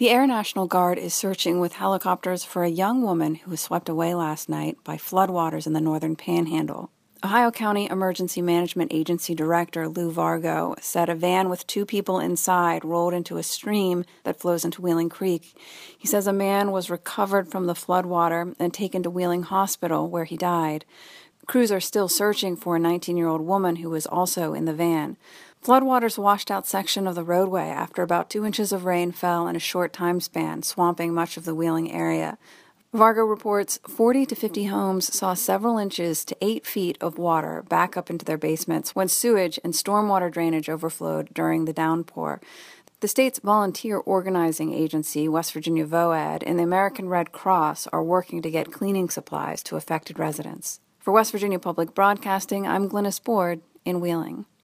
The Air National Guard is searching with helicopters for a young woman who was swept away last night by floodwaters in the northern Panhandle. Ohio County Emergency Management Agency Director Lou Vargo said a van with 2 people inside rolled into a stream that flows into Wheeling Creek. He says a man was recovered from the floodwater and taken to Wheeling Hospital, where he died. Crews are still searching for a 19-year-old woman who was also in the van. Floodwaters washed out section of the roadway after about 2 inches of rain fell in a short time span, swamping much of the Wheeling area. Vargo reports 40 to 50 homes saw several inches to 8 feet of water back up into their basements when sewage and stormwater drainage overflowed during the downpour. The state's volunteer organizing agency, West Virginia VOAD, and the American Red Cross are working to get cleaning supplies to affected residents. For West Virginia Public Broadcasting, I'm Glynis Board in Wheeling.